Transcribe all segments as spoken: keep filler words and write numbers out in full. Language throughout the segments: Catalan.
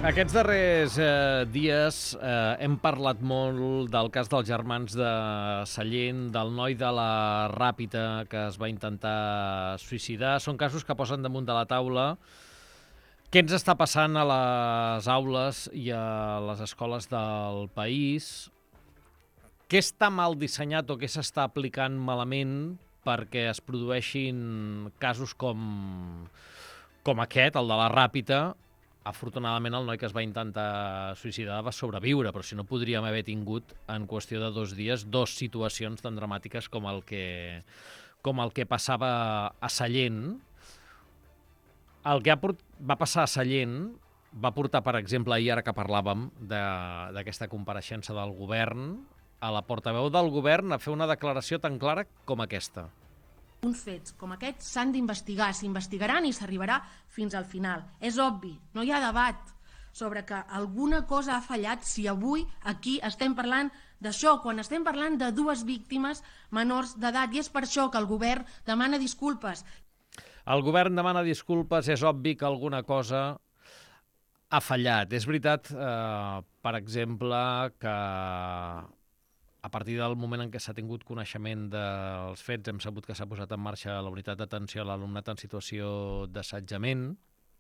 Aquests darrers eh, dies eh, hem parlat molt del cas dels germans de Sallent, del noi de la Ràpita que es va intentar suïcidar. Són casos que posen damunt de la taula què ens està passant a les aules i a les escoles del país, què està mal dissenyat o què s'està aplicant malament perquè es produeixin casos com, com aquest, el de la Ràpita. Afortunadament, el noi que es va intentar suïcidar va sobreviure, però si no podríem haver tingut, en qüestió de dos dies, dos situacions tan dramàtiques com el que, com el que passava a Sallent. El que ha port... va passar a Sallent va portar, per exemple, ahir, ara que parlàvem d'aquesta compareixença del govern, a la portaveu del govern a fer una declaració tan clara com aquesta. Uns fets com aquests s'han d'investigar, s'investigaran i s'arribarà fins al final. És obvi, no hi ha debat sobre que alguna cosa ha fallat si avui aquí estem parlant d'això, quan estem parlant de dues víctimes menors d'edat, i és per això que el govern demana disculpes. El govern demana disculpes, és obvi que alguna cosa ha fallat. És veritat, eh, per exemple, que a partir del moment en què s'ha tingut coneixement dels fets, hem sabut que s'ha posat en marxa la unitat d'atenció a l'alumnat en situació d'assetjament.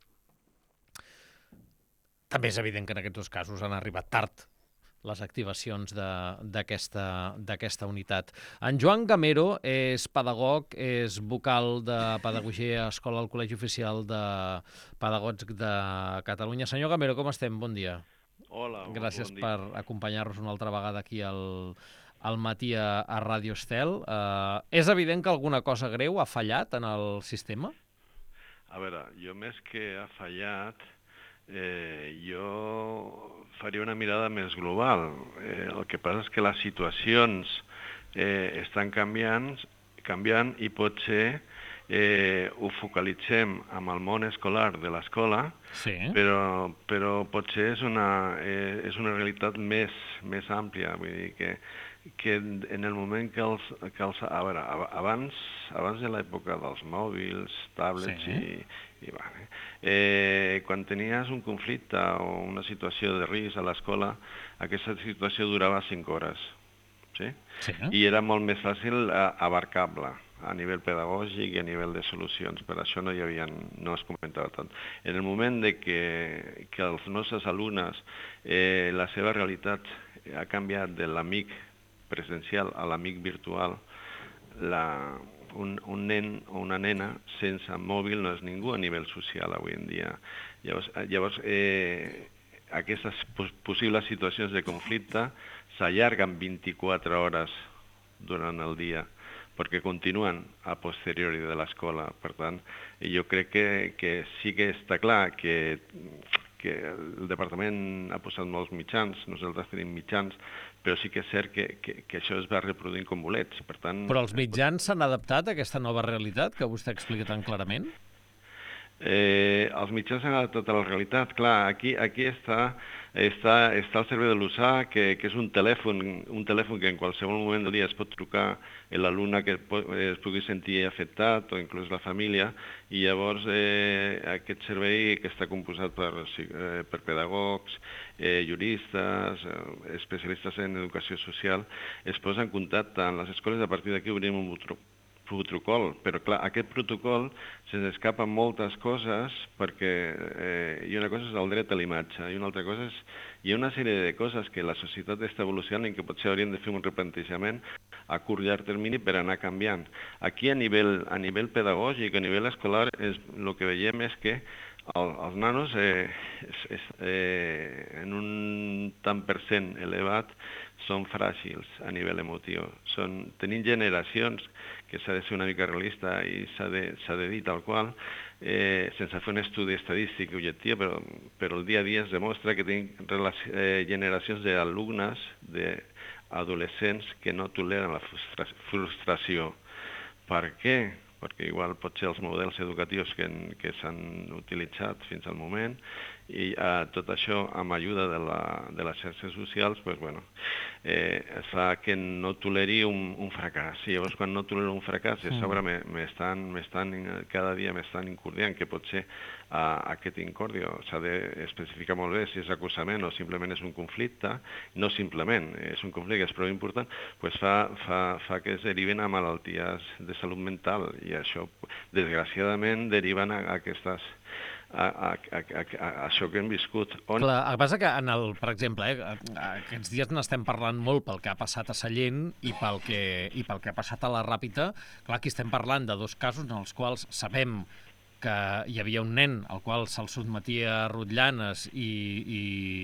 També és evident que en aquests dos casos han arribat tard les activacions d'aquesta unitat. En Joan Gamero és pedagog, és vocal de Pedagogia a Escola al Col·legi Oficial de Pedagogs de Catalunya. Senyor Gamero, com estem? Bon dia. Hola, Gràcies bon dia. per acompanyar-nos una altra vegada aquí al, al matí a, a Ràdio Estel. Uh, és evident que alguna cosa greu ha fallat en el sistema? A veure, jo més que ha fallat, eh, jo faria una mirada més global. Eh, el que passa és que les situacions eh, estan canviant, canviant i potser eh, ho focalitzem amb el món escolar de l'escola, sí. però, però potser és una, eh, és una realitat més, més àmplia. Vull dir que, que en el moment que els... Que els a veure, abans, abans de l'època dels mòbils, tablets sí. i... i bueno, eh, quan tenies un conflicte o una situació de risc a l'escola, aquesta situació durava cinc hores. Sí? Sí. I era molt més fàcil abarcable a nivell pedagògic i a nivell de solucions. Per això no hi havia, no es comentava tant. En el moment de que, que els nostres alumnes, eh, la seva realitat ha canviat de l'amic presencial a l'amic virtual, la, un, un nen o una nena sense mòbil no és ningú a nivell social avui en dia. Llavors, llavors eh, aquestes possibles situacions de conflicte s'allarguen vint-i-quatre hores durant el dia, perquè continuen a posteriori de l'escola. Per tant, jo crec que, que sí que està clar que, que el departament ha posat molts mitjans, nosaltres tenim mitjans, però sí que és cert que, que, que això es va reproduint com bolets. Per tant, però els mitjans s'han adaptat a aquesta nova realitat que vostè explica tan clarament? Eh, els mitjans s'han adaptat a la realitat. Clar, aquí, aquí està, està, està el servei de l'USA, que, que és un telèfon, un telèfon que en qualsevol moment del dia es pot trucar l'alumne que es pugui sentir afectat, o inclús la família, i llavors eh, aquest servei, que està composat per, eh, per pedagogs, eh, juristes, eh, especialistes en educació social, es posa en contacte amb les escoles. A partir d'aquí obrim un protocol, però clar, aquest protocol se'ns escapen moltes coses, perquè eh, i una cosa és el dret a l'imatge, i una altra cosa és, hi ha una sèrie de coses que la societat està evolucionant i que potser hauríem de fer un replantejament a curt i llarg termini per anar canviant. Aquí a nivell, a nivell pedagògic, a nivell escolar, és, el que veiem és que el, els nanos eh, és, és, eh, en un tant per cent elevat són fràgils a nivell emotiu. Són, tenim generacions que s'ha de ser una mica realista i s'ha de, s'ha de dir tal qual, eh, sense fer un estudi estadístic objectiu, però, però el dia a dia es demostra que tenim eh, generacions d'alumnes, d'adolescents que no toleren la frustra frustració. Per què? Perquè igual potser els models educatius que, que s'han utilitzat fins al moment, i eh, tot això amb ajuda de, la, de les xarxes socials, pues, bueno, eh, fa que no toleri un, un fracàs. I llavors, quan no tolero un fracàs, a sobre m'estan, m'estan, cada dia m'estan incordiant que potser a aquest incòrdio. S'ha d'especificar molt bé si és acusament o simplement és un conflicte, no simplement, és un conflicte que és prou important, doncs fa, fa, fa que es deriven a malalties de salut mental i això, desgraciadament, deriven a, a aquestes A, a, a, a, a això que hem viscut. On... Clar, el que passa que, en el, per exemple, eh, aquests dies n'estem parlant molt pel que ha passat a Sallent i pel que, i pel que ha passat a la Ràpita. Clar, aquí estem parlant de dos casos en els quals sabem que hi havia un nen al qual se'l sotmetia a rotllanes i, i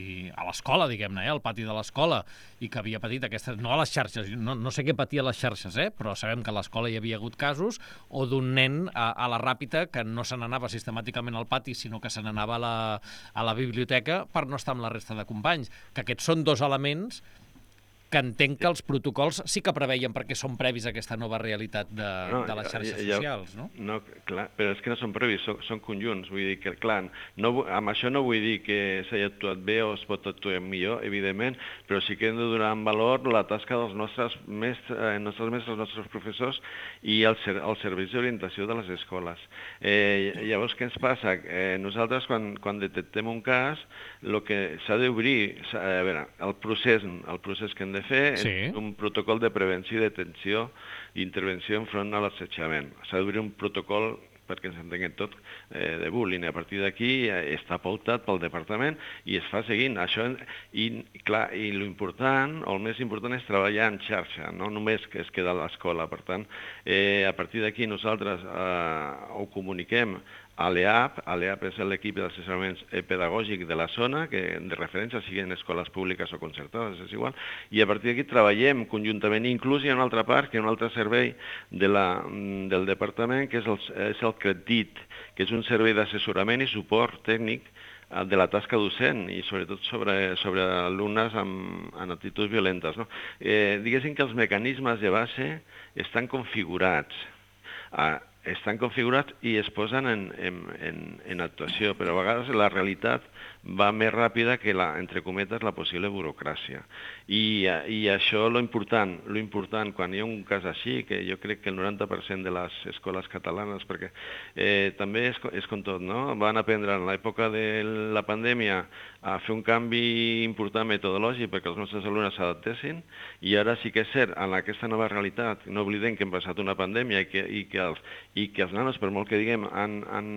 a l'escola, diguem-ne, eh, al pati de l'escola, i que havia patit aquestes... No a les xarxes, no, no sé què patia a les xarxes, eh, però sabem que a l'escola hi havia hagut casos, o d'un nen a, a la Ràpita que no se n'anava sistemàticament al pati, sinó que se n'anava a, la, a la biblioteca per no estar amb la resta de companys. Que aquests són dos elements que entenc que els protocols sí que preveien perquè són previs a aquesta nova realitat de, no, de les xarxes ja, ja, socials, no? No, clar, però és que no són previs, són, són conjunts. Vull dir que, clar, no, amb això no vull dir que s'hagi actuat bé o es pot actuar millor, evidentment, però sí que hem de donar en valor la tasca dels nostres mestres, eh, nostres mestres, els nostres professors i els, els serveis d'orientació de les escoles. Eh, llavors, què ens passa? Eh, nosaltres, quan, quan detectem un cas, el que s'ha d'obrir, a veure, el procés, el procés que hem de fer sí. És un protocol de prevenció i detenció i intervenció enfront a l'assetjament. S'ha d'obrir un protocol, perquè ens entenguem tot, eh, de bullying. A partir d'aquí eh, està pautat pel departament i es fa seguint. Això, i, clar, i l'important, o el més important, és treballar en xarxa, no només que es queda a l'escola. Per tant, eh, a partir d'aquí nosaltres eh, ho comuniquem a l'E A P. A l'E A P és l'equip d'assessorament pedagògic de la zona, que de referència siguin escoles públiques o concertades, és igual, i a partir d'aquí treballem conjuntament. Inclús hi ha una altra part, que hi ha un altre servei de la, del departament, que és el, és el CREDIT, que és un servei d'assessorament i suport tècnic de la tasca docent i sobretot sobre, sobre alumnes amb, amb actituds violentes. No? Eh, diguéssim que els mecanismes de base estan configurats. Ah, estan configurats i es posen en, en, en, en actuació, però a vegades la realitat va més ràpida que, la, entre cometes, la possible burocràcia. I, i això, lo important, lo important, quan hi ha un cas així, que jo crec que el noranta per cent de les escoles catalanes, perquè eh, també és, és com tot, no? Van aprendre en l'època de la pandèmia a fer un canvi important metodològic perquè els nostres alumnes s'adaptessin, i ara sí que és cert, en aquesta nova realitat, no oblidem que hem passat una pandèmia i que, i que, els, i que els nanos, per molt que diguem, han, han,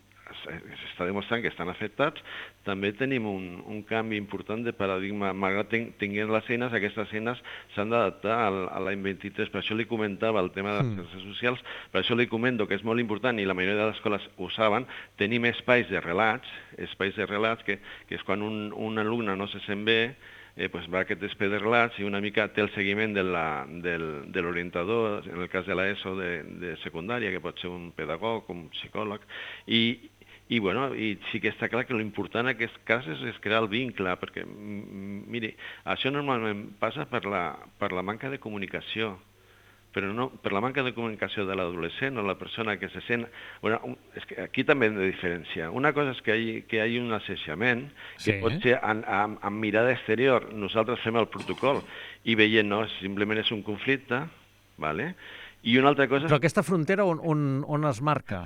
s'està demostrant que estan afectats, també tenim un, un canvi important de paradigma. Malgrat ten, tinguem les eines, aquestes eines s'han d'adaptar a l'any vint-i-tres. Per això li comentava el tema de les xarxes socials, per això li comento que és molt important, i la majoria de les escoles ho saben, tenim espais de relats, espais de relats que, que és quan un, un alumne no se sent bé, Eh, pues va a aquest espai de relats i una mica té el seguiment de l'orientador, en el cas de l'ESO de, de secundària, que pot ser un pedagog, un psicòleg, i, i, bueno, i sí que està clar que l'important en aquest cas és, és crear el vincle, perquè, miri, això normalment passa per la, per la manca de comunicació, però no per la manca de comunicació de l'adolescent o la persona que se sent... Bueno, és que aquí també hem de diferenciar. Una cosa és que hi, que hi hagi un asseixament, que sí. Pot ser amb, amb, amb mirada exterior. Nosaltres fem el protocol i veient, no, simplement és un conflicte, ¿vale? I una altra cosa... Però aquesta frontera on, on, on es marca?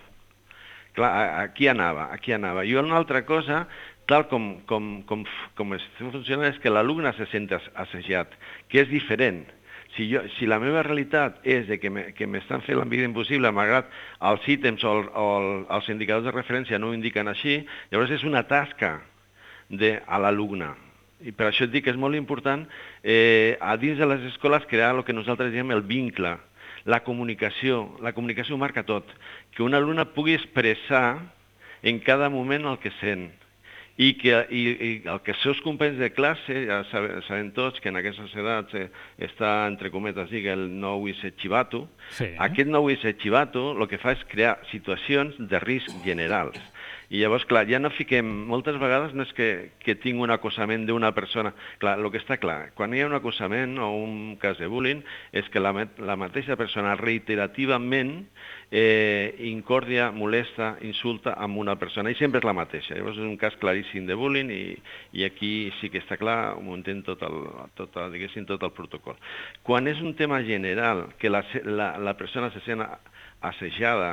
Clar, aquí anava, aquí anava. I una altra cosa, tal com, com, com, com funciona, és que l'alumne se sent assajat, que és diferent. Si, jo, si la meva realitat és de que m'estan fent la vida impossible, malgrat els ítems o, el, o el, els indicadors de referència no ho indiquen així, llavors és una tasca de, a l'alumne. I per això et dic que és molt important eh, a dins de les escoles crear el que nosaltres diem el vincle, la comunicació. La comunicació ho marca tot. Que un alumne pugui expressar en cada moment el que sent. I que i, i el que els seus companys de classe, ja sabem, sabem tots que en aquestes edats eh, està, entre cometes, dic, el nou i set xivato. Sí. Aquest nou i set xivato el que fa és crear situacions de risc generals. I llavors, clar, ja no fiquem, moltes vegades no és que, que tinc un acosament d'una persona. Clar, el que està clar, quan hi ha un acosament o un cas de bullying, és que la, la mateixa persona reiterativament eh, incòrdia, molesta, insulta amb una persona, i sempre és la mateixa. Llavors és un cas claríssim de bullying i, i aquí sí que està clar, ho entén tot el, tot, diguéssim, tot el protocol. Quan és un tema general, que la, la, la persona se sent assajada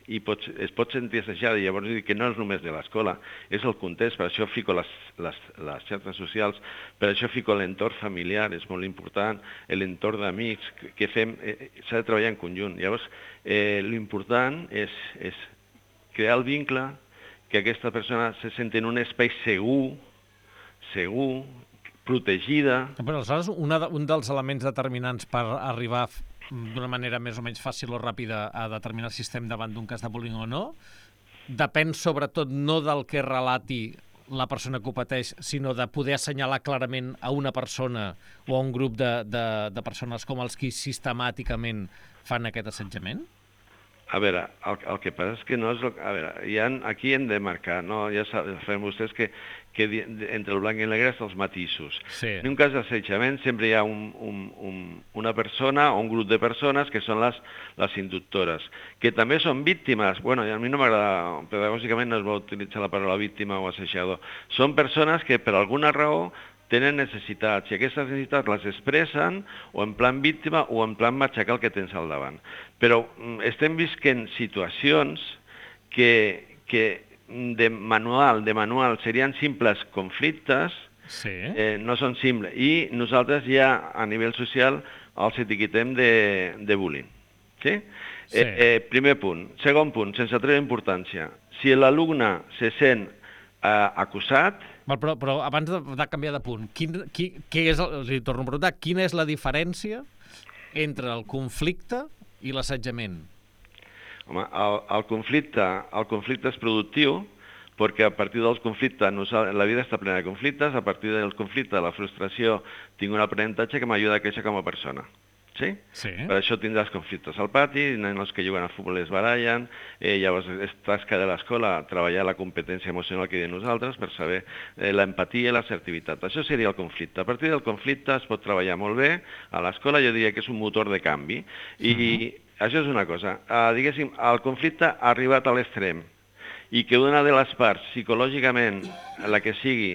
i pot, es pot sentir assetjada, i llavors dic que no és només de l'escola, és el context, per això fico les, les, les xarxes socials, per això fico l'entorn familiar, és molt important, l'entorn d'amics, que, que fem, eh, s'ha de treballar en conjunt. Llavors, eh, l'important és, és crear el vincle, que aquesta persona se senti en un espai segur, segur, protegida. Però aleshores, una de, un dels elements determinants per arribar d'una manera més o menys fàcil o ràpida a determinar si estem davant d'un cas de bullying o no, depèn sobretot no del que relati la persona que ho pateix, sinó de poder assenyalar clarament a una persona o a un grup de, de, de persones com els que sistemàticament fan aquest assetjament? A veure, el, el que passa és que no és... El, a veure, ja, aquí hem de marcar, no? Ja sabem vostès que, que entre el blanc i el negre són els matisos. Sí. En un cas d'assetjament sempre hi ha un, un, un, una persona o un grup de persones que són les, les inductores, que també són víctimes. Bueno, a mi no m'agrada, pedagògicament no es va utilitzar la paraula víctima o assetjador. Són persones que per alguna raó tenen necessitats, i aquestes necessitats les expressen o en plan víctima o en plan matxacar el que tens al davant. Però estem visquent situacions que, que de manual, de manual serien simples conflictes, sí. eh, no són simples, i nosaltres ja a nivell social els etiquetem de, de bullying. Sí? Sí. Eh, eh, primer punt. Segon punt, sense treure importància. Si l'alumne se sent eh, acusat... Però, però abans de, de canviar de punt, quin, qui, què és el, li torno a preguntar, quina és la diferència entre el conflicte i l'assetjament? Home, el, el, conflicte, el conflicte és productiu perquè a partir del conflicte, la vida està plena de conflictes, a partir del conflicte, de la frustració, tinc un aprenentatge que m'ajuda a créixer com a persona. Sí? Sí. Per això tindràs conflictes al pati, nens que juguen a futbol es barallen, eh, llavors és tasca de l'escola treballar la competència emocional que diem nosaltres per saber eh, l'empatia i l'assertivitat. Això seria el conflicte. A partir del conflicte es pot treballar molt bé. A l'escola jo diria que és un motor de canvi. I uh-huh. això és una cosa. Uh, diguéssim, el conflicte ha arribat a l'extrem i que una de les parts, psicològicament, la que sigui,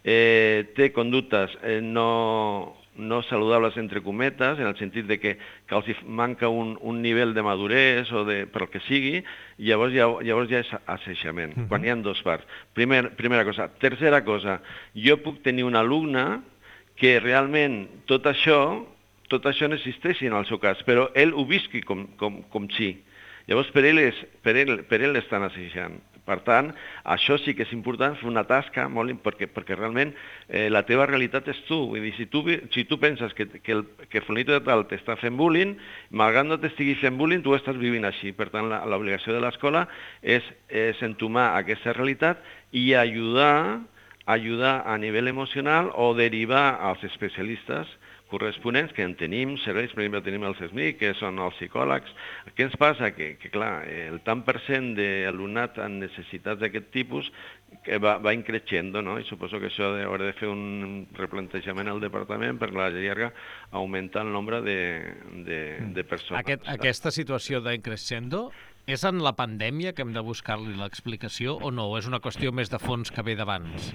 eh, té conductes eh, no... no saludables entre cometes, en el sentit de que, que els manca un, un nivell de maduresa o de, per el que sigui, i llavors ja, llavors ja és assetjament, uh-huh. quan hi ha dos parts. Primer, primera cosa. Tercera cosa, jo puc tenir un alumne que realment tot això, tot això no existeixi en el seu cas, però ell ho visqui com, com, com sí. Llavors per ell, és, per ell, per ell l'estan assetjant. Per tant, això sí que és important, fer una tasca molt perquè, perquè realment eh, la teva realitat és tu. Vull dir, si tu, si tu penses que, que, el, que fulanito de tal t'està fent bullying, malgrat no t'estigui fent bullying, tu estàs vivint així. Per tant, l'obligació de l'escola és, és entomar aquesta realitat i ajudar, ajudar a nivell emocional o derivar als especialistes corresponents, que en tenim serveis, per exemple, tenim els S M I, que són els psicòlegs. Què ens passa? Que, que clar, el tant per cent d'alumnat amb necessitats d'aquest tipus que va, va increixendo, no? I suposo que això haurà de fer un replantejament al departament per la llarga augmentar el nombre de, de, de persones. Aquest, aquesta situació d'increixendo és en la pandèmia que hem de buscar-li l'explicació o no? O és una qüestió més de fons que ve d'abans?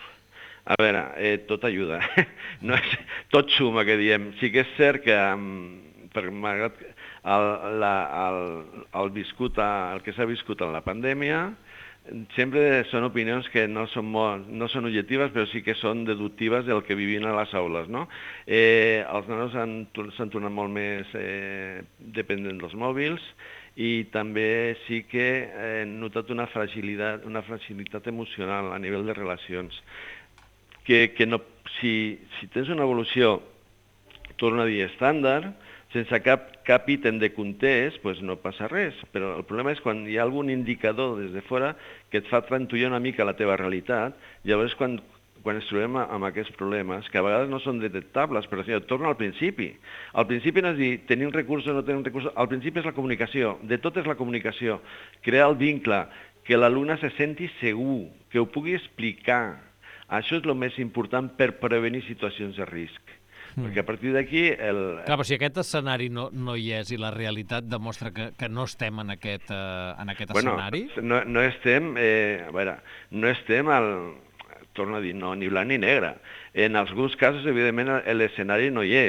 A veure, eh, tot ajuda, no és, tot suma, que diem. Sí que és cert que, per, malgrat el, la, el, el, viscut a, el que s'ha viscut en la pandèmia, sempre són opinions que no són, molt, no són objectives, però sí que són deductives del que vivim a les aules, no? Eh, els nanos s'han tornat molt més eh, dependents dels mòbils, i també sí que he notat una fragilitat, una fragilitat emocional a nivell de relacions. Que, que no, si, si tens una evolució, torno a dir, estàndard, sense cap, cap ítem de context, doncs no passa res. Però el problema és quan hi ha algun indicador des de fora que et fa trantollar una mica la teva realitat, llavors quan, quan ens trobem amb aquests problemes, que a vegades no són detectables, però sí, torno al principi. Al principi no és dir tenir un recurs o no tenir un recurs, al principi és la comunicació, de tot és la comunicació, crear el vincle, que l'alumne se senti segur, que ho pugui explicar. Això és el més important per prevenir situacions de risc. Mm. Perquè a partir d'aquí... El... Clar, però si aquest escenari no, no hi és i la realitat demostra que, que no estem en aquest, eh, en aquest bueno, escenari... No, no estem, eh, a veure, no estem al... Torno a dir, no, ni blanc ni negre. En alguns casos, evidentment, l'escenari no hi és.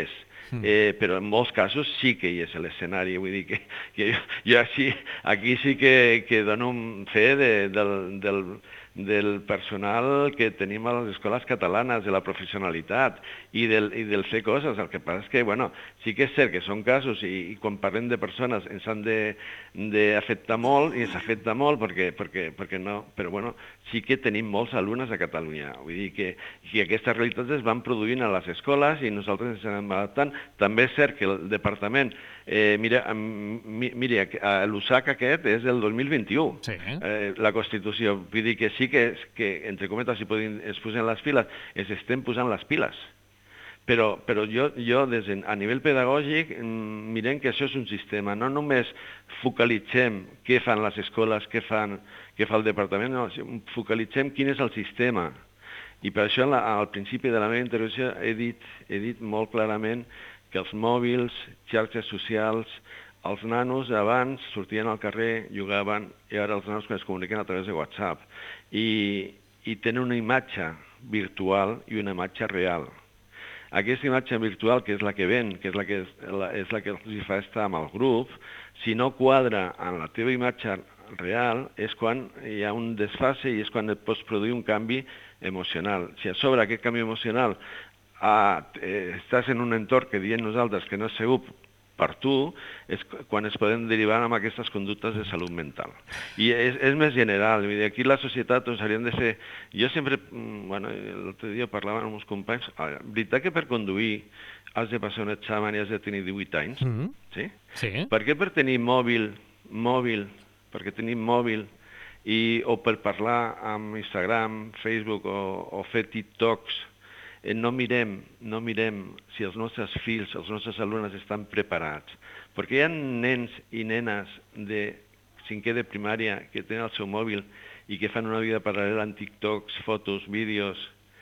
eh, però en molts casos sí que hi és l'escenari, vull dir que, que jo, jo així, aquí sí que, que dono un fe de, del, del, del personal que tenim a les escoles catalanes, de la professionalitat i del, i del fer coses. El que passa és que, bueno, sí que és cert que són casos i, i quan parlem de persones ens han d'afectar molt i ens afecta molt perquè, perquè, perquè no, però bueno, sí que tenim molts alumnes a Catalunya. Vull dir que, que aquestes realitats es van produint a les escoles i nosaltres ens anem adaptant. També és cert que el departament, eh, mira, mi, mira l'U S A C aquest és del dos mil vint-i-u, sí. eh, la Constitució. Vull dir que sí que, que entre cometes, si podin, es posen les piles, es estem posant les piles. Però, però jo, jo des de, a nivell pedagògic, mirem que això és un sistema. No només focalitzem què fan les escoles, què, fan, què fa el departament, no, focalitzem quin és el sistema. I per això al principi de la meva intervenció he dit, he dit molt clarament que els mòbils, xarxes socials, els nanos abans sortien al carrer, jugaven, i ara els nanos es comuniquen a través de WhatsApp. I, i tenen una imatge virtual i una imatge real. Aquesta imatge virtual, que és la que ven, que és la que, la, és la que els fa estar amb el grup, si no quadra en la teva imatge real, és quan hi ha un desfase i és quan et pots produir un canvi emocional. Si a sobre aquest canvi emocional ah, eh, estàs en un entorn que diem nosaltres que no és segur per tu, és quan es poden derivar amb aquestes conductes de salut mental. I és, és més general, vull dir, aquí la societat ens hauríem de fer... Jo sempre, bueno, l'altre dia parlava amb uns companys, la veritat que per conduir has de passar un examen i has de tenir divuit anys, mm-hmm. sí? Sí. Per què per tenir mòbil, mòbil, perquè tenim mòbil, i, o per parlar amb Instagram, Facebook o, o fer TikToks, no mirem, no mirem si els nostres fills, els nostres alumnes estan preparats. Perquè hi ha nens i nenes de cinquè de primària que tenen el seu mòbil i que fan una vida paral·lela en TikToks, fotos, vídeos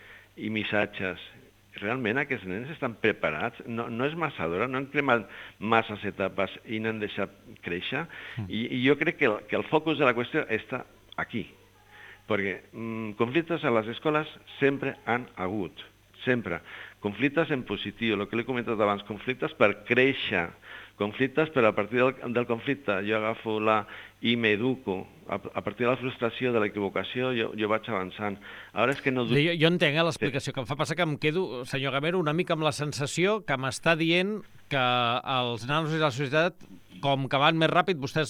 i missatges. Realment aquests nens estan preparats? No, no és massa d'hora, no han cremat masses etapes i n'han deixat créixer. I, i jo crec que el, que el focus de la qüestió està aquí. Perquè mm, conflictes a les escoles sempre han hagut. Sempre. Conflictes en positiu, el que l'he comentat abans, conflictes per créixer, conflictes per a partir del, del conflicte jo agafo la i m'educo, a, a partir de la frustració, de l'equivocació, jo, jo vaig avançant. Ara és que no... Jo, jo entenc eh, l'explicació que em fa passar, que em quedo, senyor Gamero, una mica amb la sensació que m'està dient que els nanos i la societat, com que van més ràpid, vostès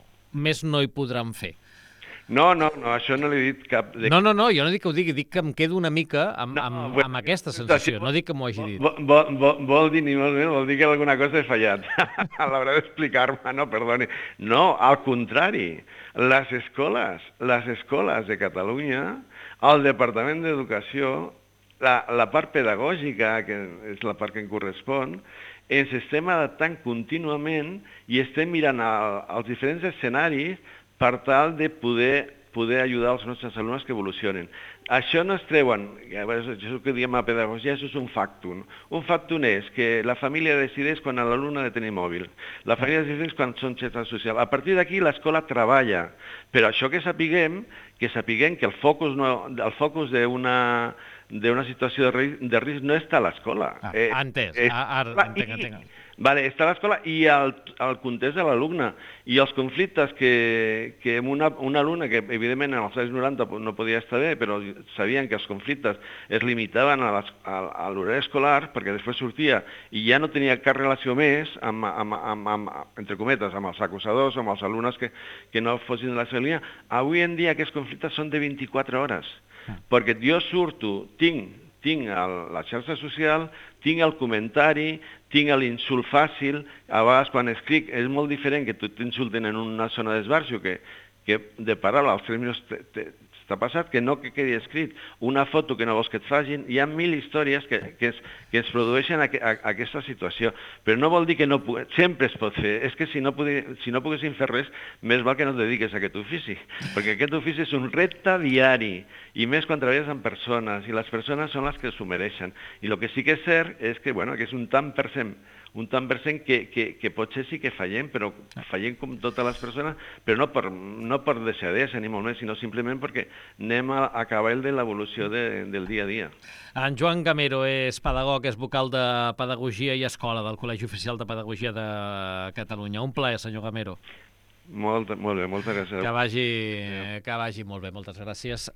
més no hi podran fer. No, no, no, això no l'he dit cap... De... No, no, no, jo no dic que ho digui, dic que em quedo una mica amb, no, amb, bueno, amb aquesta sensació, no dic que m'ho hagi dit. Vol, vol, vol, vol dir ni molt més, vol dir que alguna cosa he fallat a l'hora d'explicar-me, no, perdoni. No, al contrari, les escoles, les escoles de Catalunya, el Departament d'Educació, la, la part pedagògica, que és la part que em correspon, ens estem adaptant contínuament i estem mirant el, els diferents escenaris per tal de poder, poder ajudar els nostres alumnes que evolucionen. Això no es treuen, això que diem a pedagogia, això és un factum. Un factum és que la família decideix quan l'alumne ha de tenir mòbil. La família decideix quan són xarxes socials. A partir d'aquí l'escola treballa. Però això que sapiguem, que sapiguem que el focus, no, el focus d'una d'una situació de risc, de risc no està a l'escola. Ah, eh, entès, eh, ara entenc, entenc. Vale, està a l'escola i el, el context de l'alumne i els conflictes que, que una, un alumne que evidentment en els anys noranta no podia estar bé, però sabien que els conflictes es limitaven a, les, a, a l'horari escolar perquè després sortia i ja no tenia cap relació més amb, amb, amb, amb, entre cometes, amb els acusadors, amb els alumnes que, que no fossin de la seva línia. Avui en dia aquests conflictes són de vint-i-quatre hores, perquè jo surto, tinc, tinc el, la xarxa social, tinc el comentari, tinc l'insult fàcil, a vegades quan escric és molt diferent que t'insulten en una zona d'esbarjo que, que de paraula als tres minuts t'ha passat, que no que quedi escrit una foto que no vols que et facin. Hi ha mil històries que, que, es, que es produeixen a, a, a aquesta situació, però no vol dir que no sempre es pot fer. És que si no, pugui, si no poguessin fer res, més val que no et dediques a aquest ofici, perquè aquest ofici és un repte diari i més quan treballes amb persones, i les persones són les que s'ho mereixen. I el que sí que és cert és que, bueno, que és un tant per cent un tant per cent que, que, que potser sí que fallem, però fallem com totes les persones, però no per, no per deixadesa ni molt més, sinó simplement perquè anem a, a cavall de l'evolució de, del dia a dia. En Joan Gamero és pedagog, és vocal de Pedagogia i Escola del Col·legi Oficial de Pedagogia de Catalunya. Un plaer, senyor Gamero. Molt, molt bé, moltes gràcies. Que vagi, que vagi molt bé, moltes gràcies.